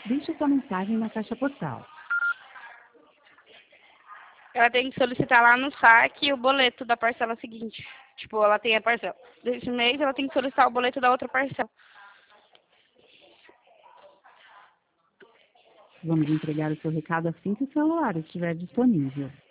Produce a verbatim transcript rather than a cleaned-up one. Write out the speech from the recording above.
Deixe sua mensagem na caixa postal. Ela tem que solicitar lá no saque o boleto da parcela seguinte. Tipo, ela tem a parcela desse mês, ela tem que solicitar o boleto da outra parcela. Vamos entregar o seu recado assim que o celular estiver disponível.